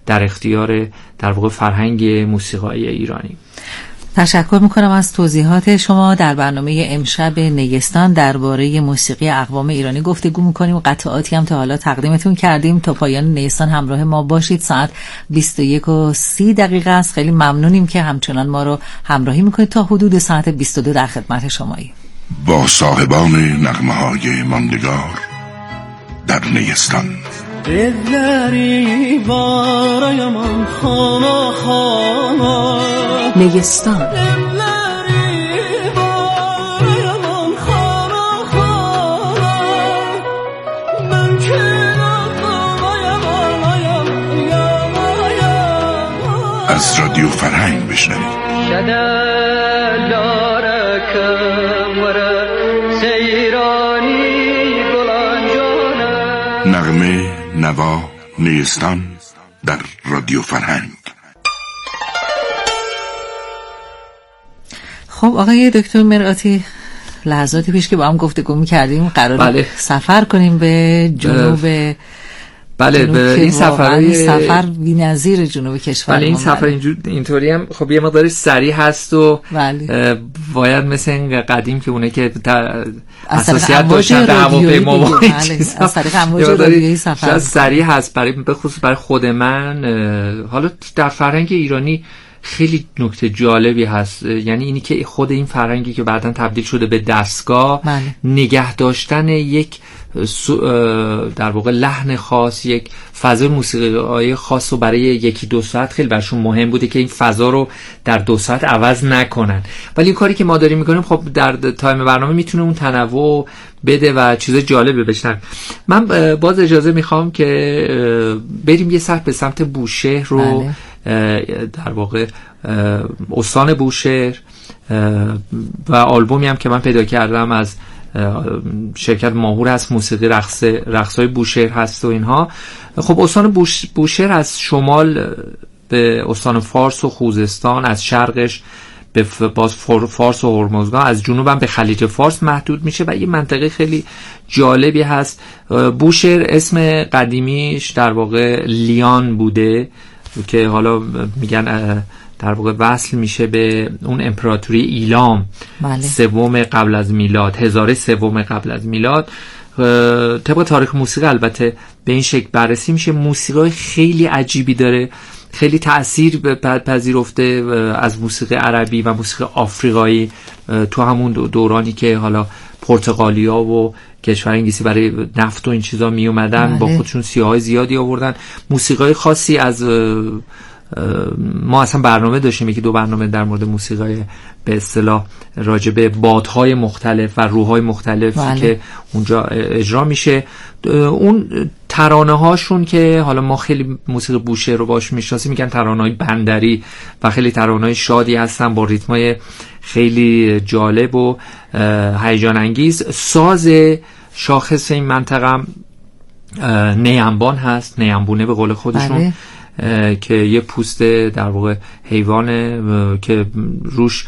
در اختیار در واقع فرهنگ موسیقای ایرانی. تشکر میکنم از توضیحات شما. در برنامه امشب نیستان درباره موسیقی اقوام ایرانی گفتگو میکنیم. قطعاتی هم تا حالا تقدیمتون کردیم. تا پایان نیستان همراه ما باشید. ساعت 21:30 است. خیلی ممنونیم که همچنان ما رو همراهی میکنید. تا حدود ساعت 22 در خدمت شماییم. با صاحبان نغمه‌های ماندگار در نیستان. دلری بارایم خانا خانا نیستان دلری بارایم خانا خانا من که از رادیو فرهنگ بشنوید. نغمه نوا نیستان در رادیو فرهنگ. خب آقای دکتر مرآتی، لحظاتی پیش که با هم گفتگو می‌کردیم قراره سفر کنیم به جنوب بله به این سفر بی‌نظیر جنوب کشور. بله این سفر اینطوری هم خب یه مقدار سریع هست و باید مثل این قدیم که اونه که اساسیت داشتن در هواپیما از طریق امواج رادیویی سفر سریع هست به خصوص برای خود من. حالا در فرهنگ ایرانی خیلی نکته جالبی هست، یعنی اینی که خود این فرهنگی که بعداً تبدیل شده به دستگاه، نگه داشتن یک در واقع لحن خاص، یک فضای موسیقایی خاص رو برای یکی دو ساعت خیلی برشون مهم بوده که این فضا رو در 2 ساعت عوض نکنن. ولی این کاری که ما داریم میکنیم خب در تایم برنامه میتونه اون تنوع بده و چیز جالبی بشن. من باز اجازه میخوام که بریم یه سر به سمت بوشهر رو در واقع استان بوشهر و آلبومی هم که من پیدا کردم از شرکت ماهور هست، موسیقی رقصای بوشهر هست و اینها. خب استان بوشهر از شمال به استان فارس و خوزستان، از شرقش به باز فارس و هرمزگان، از جنوبم به خلیج فارس محدود میشه و یه منطقه خیلی جالبی هست. بوشهر اسم قدیمیش در واقع لیان بوده که حالا میگن در واقع وصل میشه به اون امپراتوری ایلام سوم قبل از میلاد، 1003 قبل از میلاد. طبق تاریخ موسیقی البته به این شکل بررسی میشه. موسیقی خیلی عجیبی داره، خیلی تأثیر پذیرفته از موسیقی عربی و موسیقی آفریقایی تو همون دورانی که حالا پرتغالیا و کشور انگلیسی برای نفت و این چیزا می اومدن با خودشون سیاهای زیادی آوردن. موسیقی خاصی از ما اصلا برنامه داشتیم، یکی 2 برنامه در مورد موسیقی به اصطلاح راجع به بادهای مختلف و روح‌های مختلفی که اونجا اجرا میشه. اون ترانه هاشون که حالا ما خیلی موسیقی بوشهر رو باش میشناسیم میگن ترانه‌های بندری و خیلی ترانه‌های شادی هستن با ریتم‌های خیلی جالب و هیجان انگیز. ساز شاخص این منطقه نیمبان هست، نیمبونه به قول خودشون، که یه پوست در واقع حیوانه که روش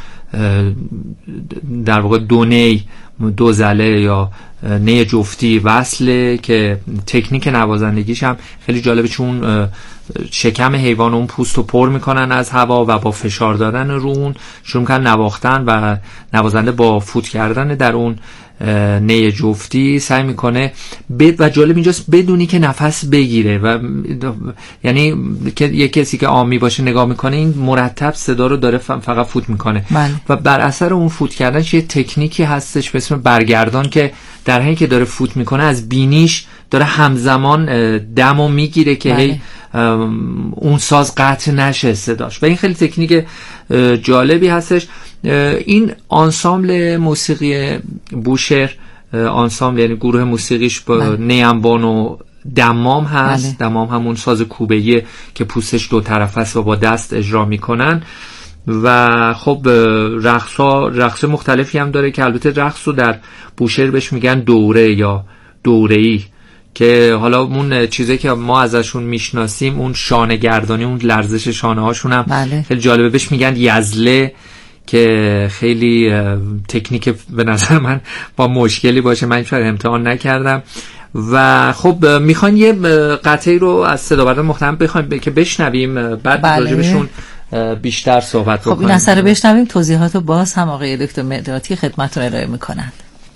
در واقع 2 نی، 2 زله یا نی جفتی وصله که تکنیک نوازندگیش هم خیلی جالبه، چون شکم حیوان اون پوست رو پر میکنن از هوا و با فشار دادن رو اون شروع میکنن نواختن و نوازنده با فوت کردن در اون نی جفتی سعی میکنه و جالب اینجاست بدونی که نفس بگیره و یعنی که یه کسی که عامی باشه نگاه میکنه این مرتب صدا رو داره فقط فوت میکنه و بر اثر اون فوت کردن یه تکنیکی هستش به اسم برگردان که در حالی که داره فوت میکنه از بینیش داره همزمان دمو میگیره که هی اون ساز قطع نشه صداش و این خیلی تکنیک جالبی هستش. این آنسامبل موسیقی بوشهر، آنسامبل یعنی گروه موسیقیش با نیمبان و دمام هست. دمام همون ساز کوبه‌ایه که پوستش 2 طرف است و با دست اجرا میکنن و خب رقص مختلفی هم داره که البته رقص رو در بوشهر بهش میگن دوره یا دوره‌ای، که حالا اون چیزی که ما ازشون میشناسیم اون شانه گردانی، اون لرزش شانه هاشون هم خیلی جالبه، بهش میگن یزله که خیلی تکنیک به نظر من با مشکلی باشه، من شاید امتحان نکردم و خب میخوان یه قطعی رو از صدابردار محترم بخوایم که بشنویم، بعد راجبشون بیشتر صحبت بکنیم. خب این اثر رو بشنویم، توضیحات رو باز هم آقای دکتر مرآتی خدمتتون ارائه میکنند.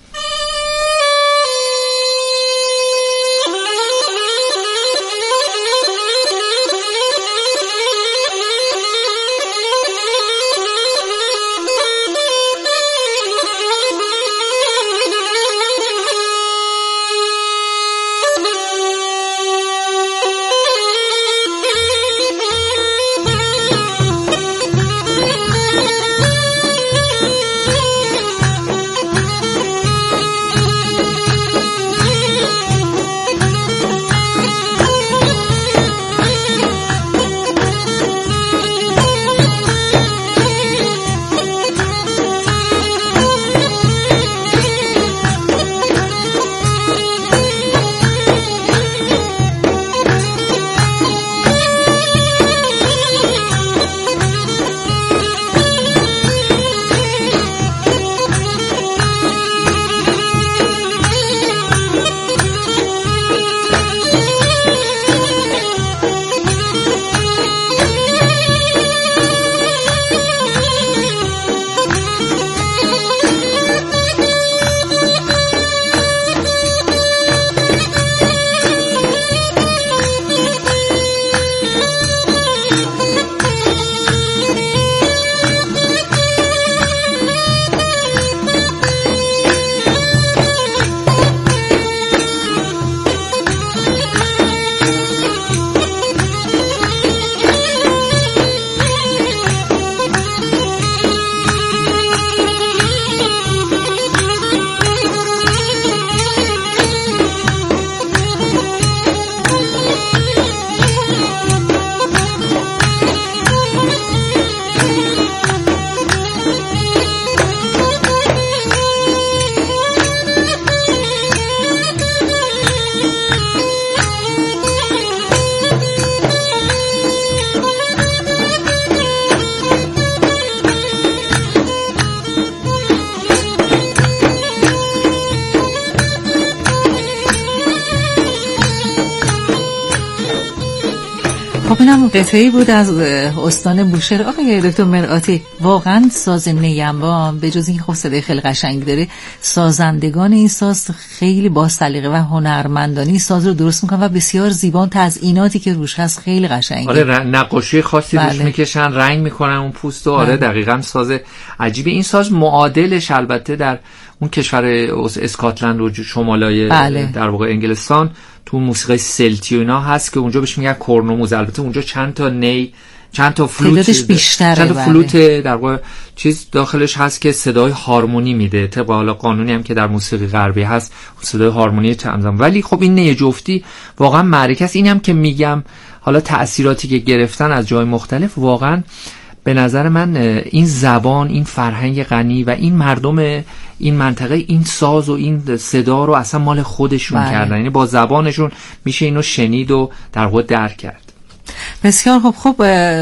خب اینم قطعه‌ای بود از استان بوشهر. آقای دکتر مرآتی، واقعا ساز نیمبان به جز این خب صدای خیلی قشنگ داره، سازندگان این ساز خیلی با سلیقه و هنرمندانی ساز رو درست میکنن و بسیار زیبا، تزئیناتی که روش هست خیلی قشنگه. آره نقاشی خاصی روش میکشن، رنگ میکنن اون پوستو. آره دقیقاً ساز عجیبه. این ساز معادلش البته در اون کشور اسکاتلند و شمالای در واقع انگلستان تو موسیقی سلتی و اینا هست که اونجا بهش میگن کورنوموز. البته اونجا چند تا نی، چند تا فلوت بیشتره، چند تا فلوت در واقع چیز داخلش هست که صدای هارمونی میده. طبق حالا قانونی هم که در موسیقی غربی هست صدای هارمونی تمام. ولی خب این نی جفتی واقعا معرکه است. اینم که میگم حالا تأثیراتی که گرفتن از جای مختلف، واقعا به نظر من این زبان، این فرهنگ غنی و این مردم این منطقه این ساز و این صدا رو اصلا مال خودشون کردن. یعنی با زبانشون میشه اینو شنید و در واقع درک کرد. بسیار خوب.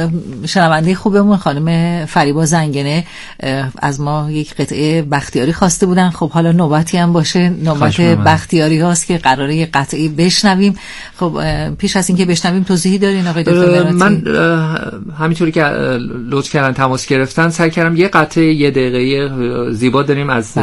شنونده خوبمون خانم فریبا زنگنه از ما یک قطعه بختیاری خواسته بودن. خب حالا نوبتی هم باشه، نوبت بختیاری هاست که قراره یک قطعه بشنویم. خب پیش از اینکه بشنویم توضیحی دارین آقای دکتر مرآتی؟ من همینطوری که لطف کردن تماس گرفتن سعی کردم یه قطعه 1 دقیقه زیبا داریم از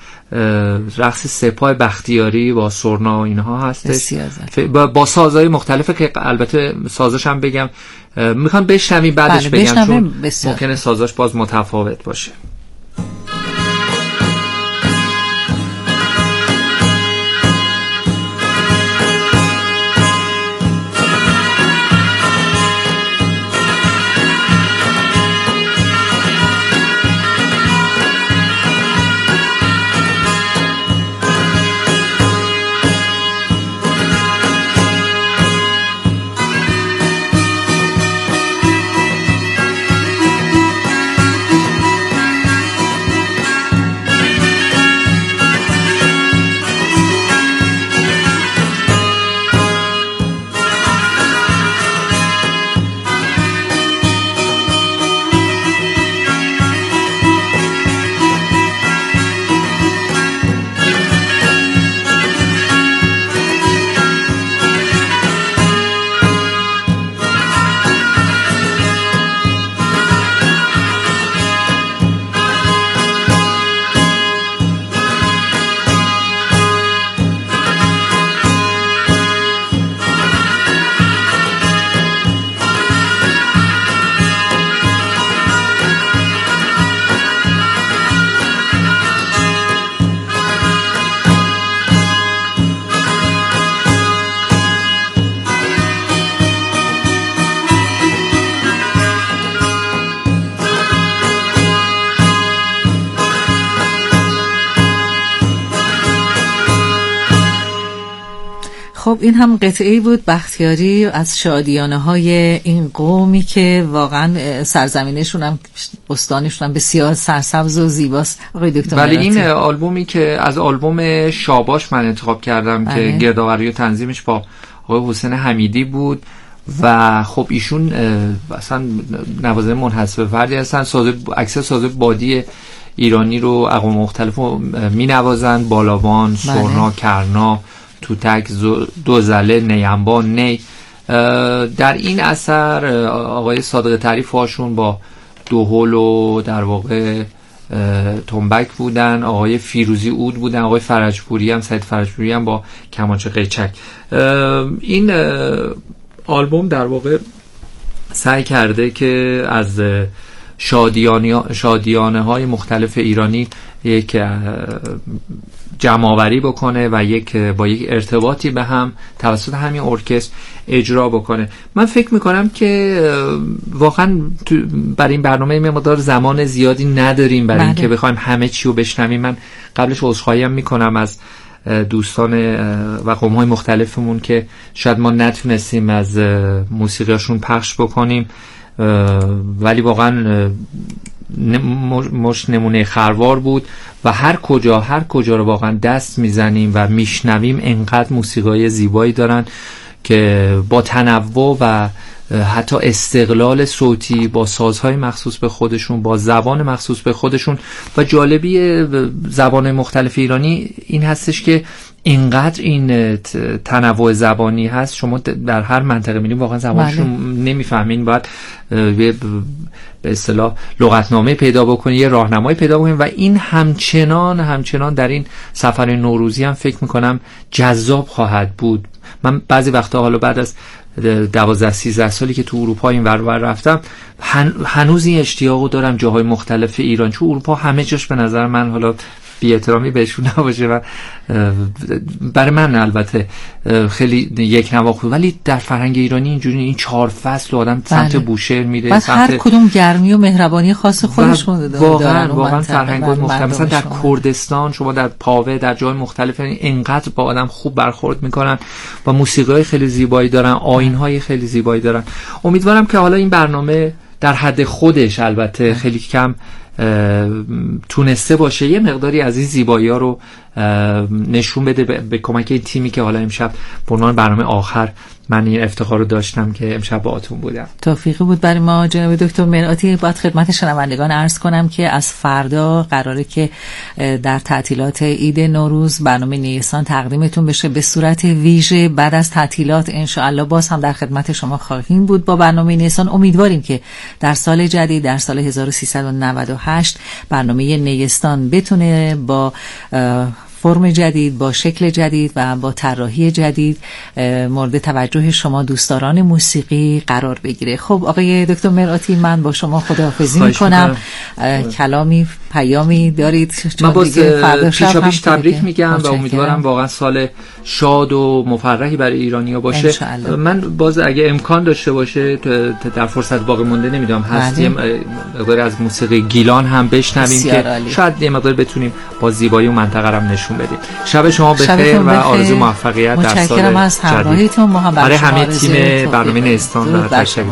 رقص سپاه بختیاری با سرنا و اینها هستش، با سازهای مختلفه که البته سازش هم بگم میخوام بشنویم بعدش بگم چون ممکنه سازش باز متفاوت باشه. خب این هم قطعه‌ای بود بختیاری از شادیانه‌های این قومی که واقعا سرزمینشون هم استانشون هم بسیار سرسبز و زیباست. آقای دکتر ولی این آلبومی که از آلبوم شاباش من انتخاب کردم که گردآوری و تنظیمش با آقای حسین حمیدی بود و خب ایشون اصلا نوازنده منحصر به فردی هستن، اکثر ساز بادی ایرانی رو اقوام مختلف می نوازن، بالاوان، سرنا، کرنا، توتک، دوزله، نیمبا، نی. در این اثر آقای صادق تعریف هاشون با دوهل و در واقع تنبک بودن، آقای فیروزی عود بودن، آقای فرجپوری هم سید فرجپوری هم با کمانچه قیچک. این آلبوم در واقع سعی کرده که از شادیانه های مختلف ایرانی یک جمع‌آوری بکنه و با یک ارتباطی به هم توسط همین ارکستر اجرا بکنه. من فکر میکنم که واقعا برای این برنامه مقدار زمان زیادی نداریم برای اینکه بخوایم همه چی رو بشنویم. من قبلش عذرخواهی میکنم از دوستان و قوم‌های مختلفمون که شاید ما نتونستیم از موسیقیاشون پخش بکنیم، ولی واقعا مش نمونه خروار بود و هر کجا رو واقعا دست میزنیم و میشنویم انقدر موسیقای زیبایی دارن که با تنوع و حتی استقلال صوتی، با سازهای مخصوص به خودشون، با زبان مخصوص به خودشون. و جالبی زبان مختلف ایرانی این هستش که اینقدر این تنوع زبانی هست، شما در هر منطقه میریم واقعا زبانشون نمیفهمین، باید به اصطلاح لغتنامه پیدا بکنید، یه راهنمایی پیدا بکنید و این همچنان در این سفر نوروزی هم فکر میکنم جذاب خواهد بود. من بعضی وقتا حالا بعد از 12-13 سالی که تو اروپا این ور رفتم هنوز این اشتیاقو دارم جاهای مختلف ایران، چون اروپا همه جاش به نظر من، حالا بی احترامی بهشون نباشه و برای من البته خیلی یک نواخت، ولی در فرهنگ ایرانی اینجوری این 4 فصل آدم سمت بوشهر میره، سمت هر کدوم گرمی و مهربانی خاص خودشون دارن. واقعا فرهنگ مختلف، مثلا در کردستان شما در پاوه در جای مختلف اینقدر با آدم خوب برخورد میکنن و موسیقی‌های خیلی زیبایی دارن، آیین‌های خیلی زیبایی دارن. امیدوارم که حالا این برنامه در حد خودش البته خیلی کم تونسته باشه یه مقداری از این زیبایی‌ها رو نشون بده به کمک این تیمی که حالا امشب به عنوان برنامه آخر من این افتخار رو داشتم که امشب باهاتون بودم. توفیقی بود برای ما جناب دکتر مرآتی. باید خدمت شنوندگان عرض کنم که از فردا قراره که در تعطیلات عید نوروز برنامه نیستان تقدیمتون بشه به صورت ویژه. بعد از تعطیلات ان شاء الله باز هم در خدمت شما خواهیم بود با برنامه نیستان. امیدواریم که در سال جدید، در سال 1398 برنامه نیستان بتونه با فرم جدید، با شکل جدید و با طراحی جدید مورد توجه شما دوستداران موسیقی قرار بگیره. خب آقای دکتر مرآتی، من با شما خداحافظی میکنم. کلامی، پیامی دارید؟ من باز پیش تبریک میگم و امیدوارم واقعا سال شاد و مفرحی برای ایرانی‌ها باشه. من باز اگه امکان داشته باشه در فرصت باقی مونده نمیدونم هستیم مقداری از موسیقی گیلان هم بشنویم که شاید یه مقدار بتونیم با زیبایی و منطقه رو نشون بدیم. شب شما بخیر و آرزو موفقیت در سال جدید. متشکرم از همراهیتون. ما هم برای همه تیم برنامه نیستان و تشکر.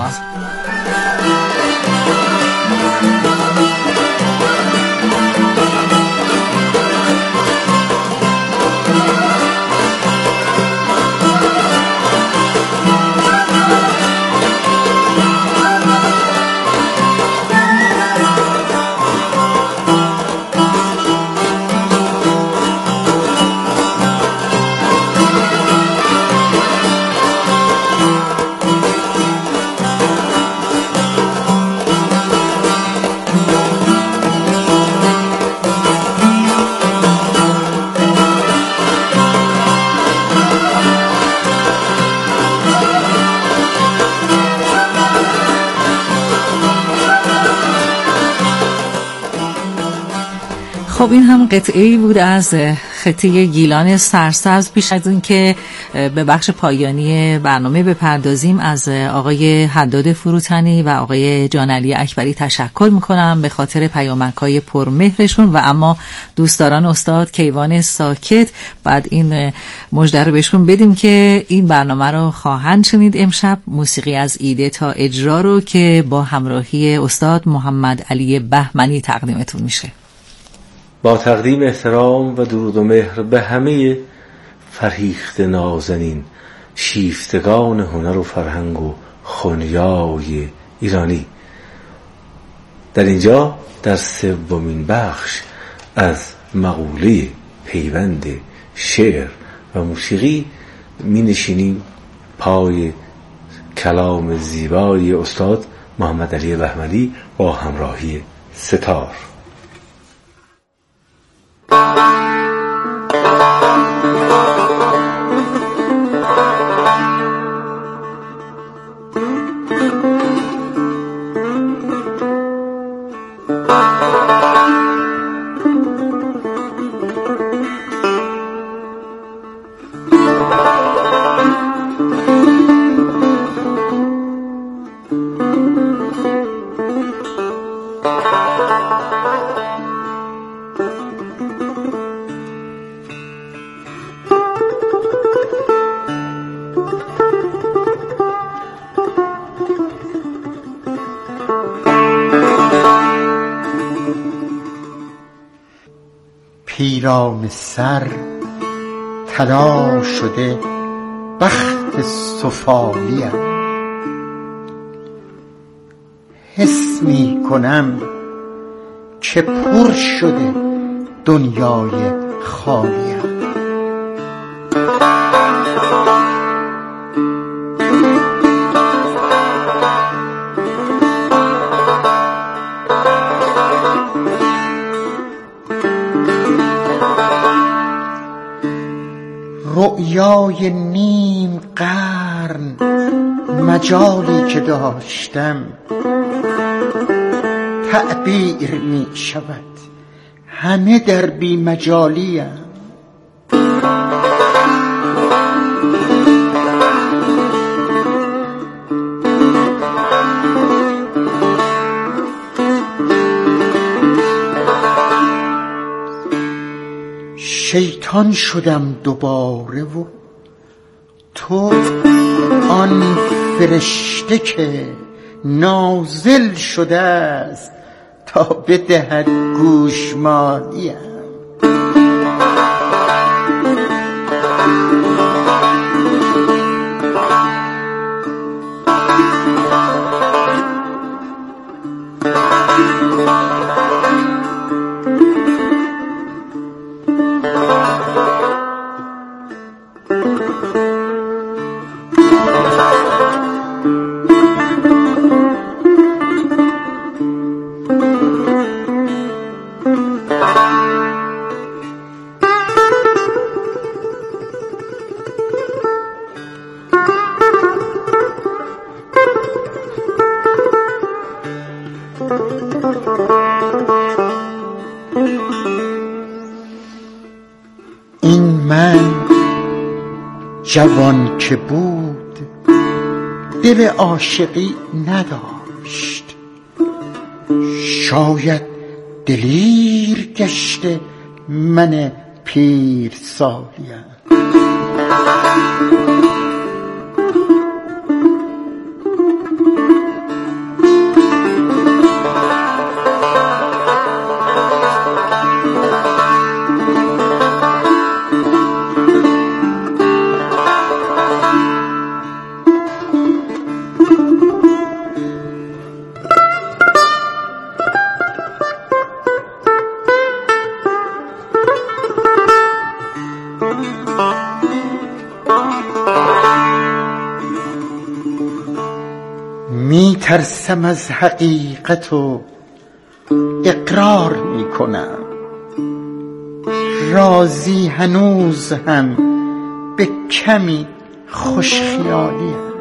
خب این هم قطعه‌ای بود از خطه گیلان سرسبز، پیش از این که به بخش پایانی برنامه بپردازیم، از آقای حداد فروتنی و آقای جانعلی اکبری تشکر میکنم به خاطر پیامک‌های پرمهرشون و اما دوستداران استاد کیوان ساکت بعد این مژده رو بهشون بدیم که این برنامه رو خواهند شنید امشب، موسیقی از ایده تا اجرا رو که با همراهی استاد محمد علی بهمنی تقدیمتون میشه. با تقدیم احترام و درود و مهر به همه فرهیخته نازنین شیفتگان هنر و فرهنگ و خنیای ایرانی، در اینجا در سومین بخش از مقوله پیوند شعر و موسیقی می نشینیم پای کلام زیبای استاد محمد علی بهمنی با همراهی ستار. پیرانه سر طلا شده بخت سفالیم، حس می کنم که پر شده دنیای خالیم. رؤیای نیم قرن مجالی که داشتم تعبیر می شود، همه در بی مجالیم. شیطان شدم دوباره و تو آن فرشته که نازل شده است تا بدهد گوشمالیم. این من جوان که بود دل عاشقی نداشت، شاید دلیر گشته من پیر سالیم. می ترسم از حقیقت و اقرار می کنم، راضی هنوز هم به کمی خوش خیالیم.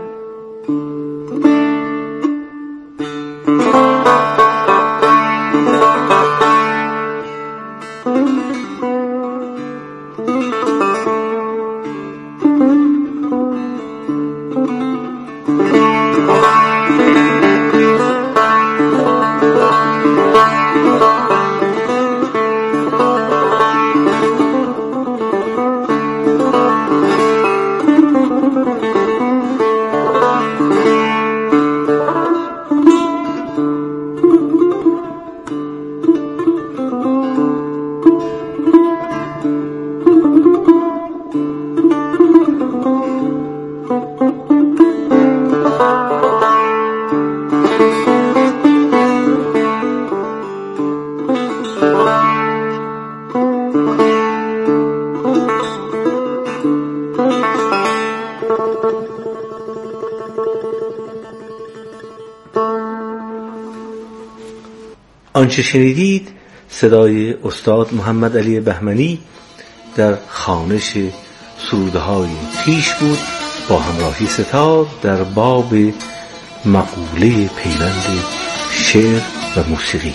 آنچه شنیدید صدای استاد محمد علی بهمنی در خوانش سروده های خویش بود با همراهی ستار در باب مقوله پیوند شعر و موسیقی.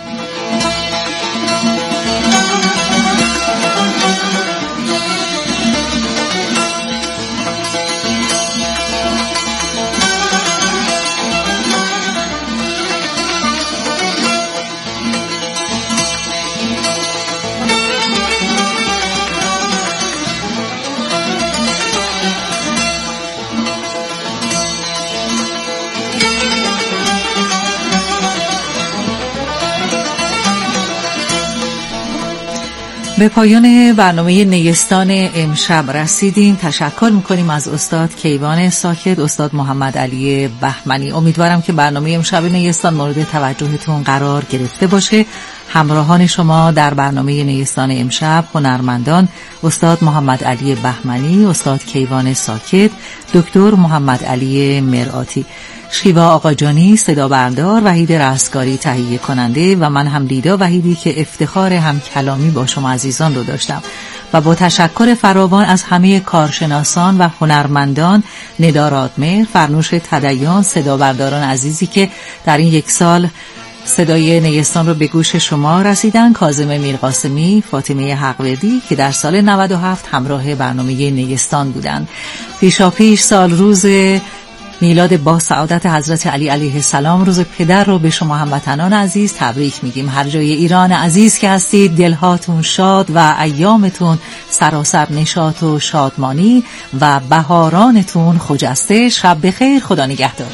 به پایان برنامه نیستان امشب رسیدیم. تشکر میکنیم از استاد کیوان ساکت، استاد محمد علی بهمنی. امیدوارم که برنامه امشب نیستان مورد توجهتون قرار گرفته باشه. همراهان شما در برنامه نیستان امشب هنرمندان استاد محمد علی بهمنی، استاد کیوان ساکت، دکتر محمد علی مرآتی، شیوا آقاجانی صدا بردار، وحید رستگاری تهیه کننده و من هم لیدا وحیدی که افتخار هم کلامی با شما عزیزان رو داشتم و با تشکر فراوان از همه کارشناسان و هنرمندان، ندا رادمهر، فرنوش تدیان، صدا برداران عزیزی که در این یک سال صدای نیستان رو به گوش شما رسیدن، کاظم میرقاسمی، فاطمه حقوردی که در سال 97 همراه برنامه نیستان بودند. پیشاپیش سال روز میلاد با سعادت حضرت علی علیه السلام، روز پدر رو به شما هموطنان عزیز تبریک میگیم. هر جای ایران عزیز که هستید دلهاتون شاد و ایامتون سراسر نشاط و شادمانی و بهارانتون خجسته. شب بخیر، خدا نگهدار.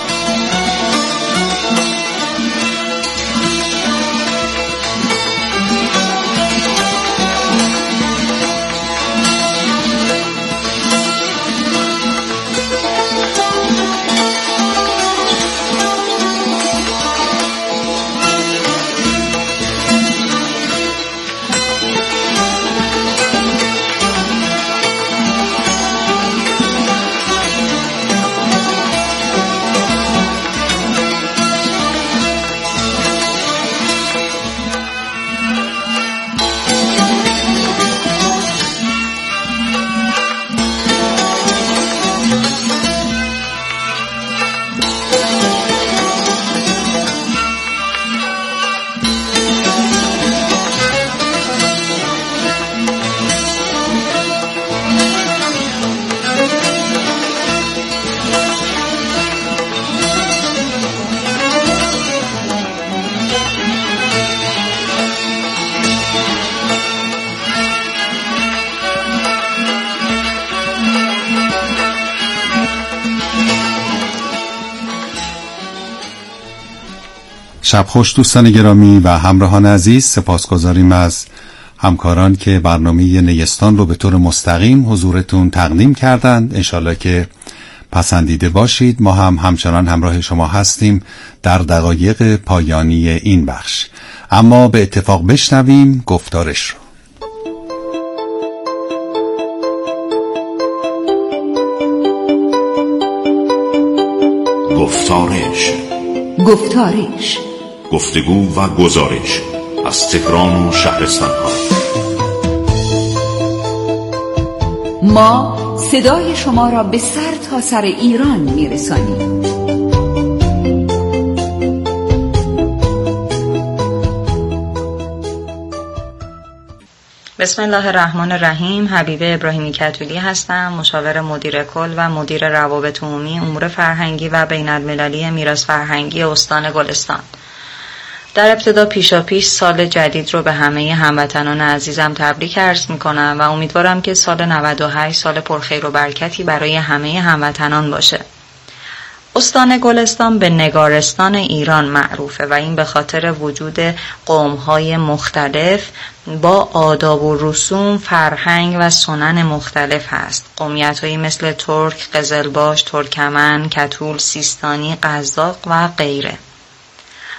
شب خوش دوستان گرامی و همراهان عزیز. سپاسگزاریم از همکاران که برنامه نیستان رو به طور مستقیم حضورتون تقدیم کردند. انشالله که پسندیده باشید. ما هم همچنان همراه شما هستیم در دقایق پایانی این بخش. اما به اتفاق بشنویم گفتارش رو. گفتارش گفتگو و گزارش از تهران و شهرستان‌ها. ما صدای شما را به سر تا سر ایران می‌رسانیم. بسم الله الرحمن الرحیم. حبیبه ابراهیمی کتولی هستم، مشاور مدیر کل و مدیر روابط عمومی امور فرهنگی و بین المللی میراث فرهنگی استان گلستان. در ابتدا پیشاپیش سال جدید رو به همه هموطنان عزیزم تبریک عرض می‌کنم و امیدوارم که سال 98 سال پرخیر و برکتی برای همه هموطنان باشه. استان گلستان به نگارستان ایران معروفه و این به خاطر وجود قوم‌های مختلف با آداب و رسوم، فرهنگ و سنن مختلف هست. قومیت‌هایی مثل ترک، قزلباش، ترکمن، کتول، سیستانی، قزاق و غیره.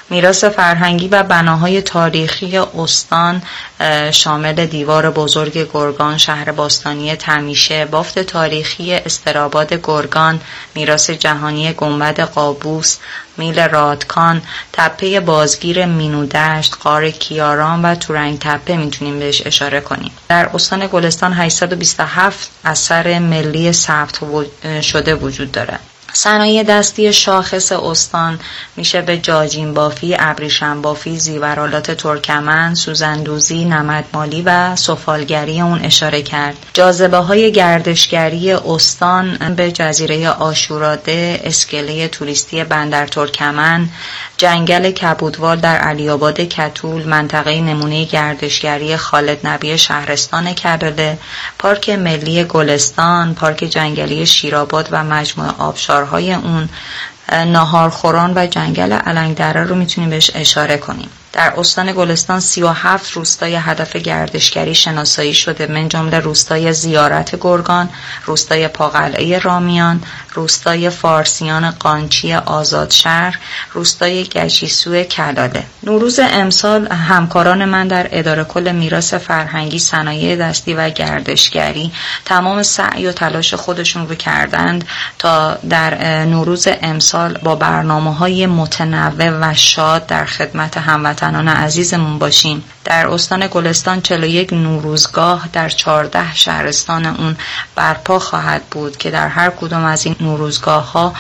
میراث فرهنگی و بناهای تاریخی استان شامل دیوار بزرگ گرگان، شهر باستانی تمیشه، بافت تاریخی استراباد گرگان، میراث جهانی گنبد قابوس، میل رادکان، تپه بازگیر مینودشت، غار کیاران و تورنگ تپه میتونیم بهش اشاره کنیم. در استان گلستان 827 اثر ملی ثبت شده وجود داره. صنایع دستی شاخص استان میشه به جاجین بافی، ابریشم بافی، زیورآلات ترکمن، سوزندوزی، نمدمالی و سفالگری اون اشاره کرد. جاذبه های گردشگری استان به جزیره عاشوراده، اسکله توریستی بندر ترکمن، جنگل کبودوال در علی‌آباد کتول، منطقه نمونه گردشگری خالد نبی شهرستان کربله، پارک ملی گلستان، پارک جنگلی شیرآباد و مجموعه آبشارهای اون، ناهارخوران و جنگل علنگدره رو میتونیم بهش اشاره کنیم. در استان گلستان 37 روستای هدف گردشگری شناسایی شده، من جمله روستای زیارت گرگان، روستای پاقلعه رامیان، روستای فارسیان قانچی آزادشهر، روستای گشیسو کلاله. نوروز امسال همکاران من در اداره کل میراث فرهنگی، صنایع دستی و گردشگری تمام سعی و تلاش خودشون رو کردند تا در نوروز امسال با برنامه‌های متنوع و شاد در خدمت هموطنان عزیزمون باشیم. در استان گلستان 41 نوروزگاه در 14 شهرستان اون برپا خواهد بود که در هر کدوم از این نوروزگاه‌ها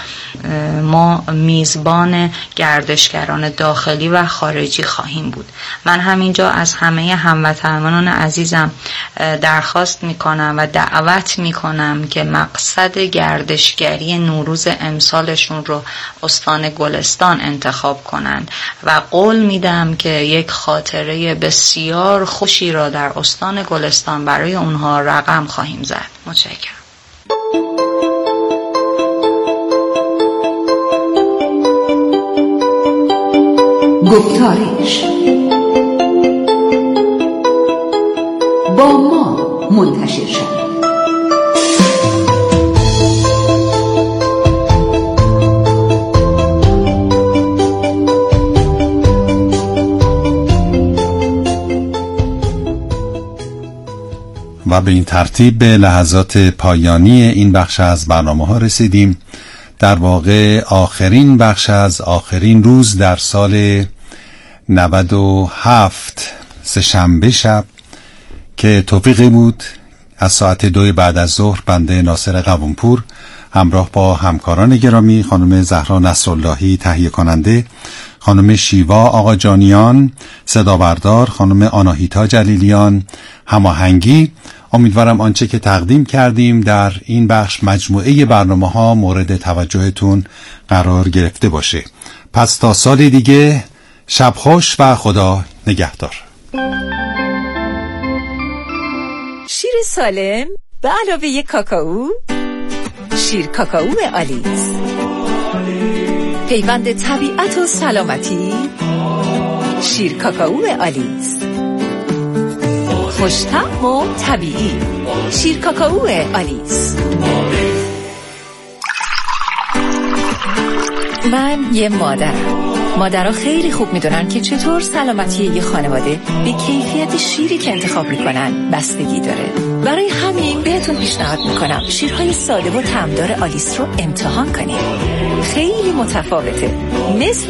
ما میزبان گردشگران داخلی و خارجی خواهیم بود. من همینجا از همه هموطنان عزیزم درخواست میکنم و دعوت میکنم که مقصد گردشگری نوروز امسالشون رو استان گلستان انتخاب کنند و قول میدم که یک خاطره بسیار خوشی را در استان گلستان برای اونها رقم خواهیم زد. متشکرم. گفتارش با ما منتشر شد. و به این ترتیب به لحظات پایانی این بخش از برنامه ها رسیدیم. در واقع آخرین بخش از آخرین روز در سال 97 سه‌شنبه شب که توفیقی بود از ساعت 2 بعد از ظهر بنده ناصر قوامپور همراه با همکاران گرامی خانم زهرا نصراللهی تهیه کننده، خانم شیوا آقاجانیان صدابردار، خانم آناهیتا جلیلیان هماهنگی. امیدوارم آنچه که تقدیم کردیم در این بخش مجموعه برنامه‌ها مورد توجهتون قرار گرفته باشه. پس تا سال دیگه شب خوش و خدا نگهدار. شیر سالم به علاوه یک کاکائو، شیر کاکائو آلیس، پیوند طبیعت و سلامتی، شیر کاکائو آلیس، خوش‌طعم و طبیعی، شیر کاکائو آلیس. من یه مادرها خیلی خوب میدونن که چطور سلامتی یه خانواده به کیفیت شیری که انتخاب میکنن بستگی داره. برای همین بهتون پیشنهاد میکنم شیرهای ساده و طعمدار آلیس رو امتحان کنید. خیلی متفاوته، مثل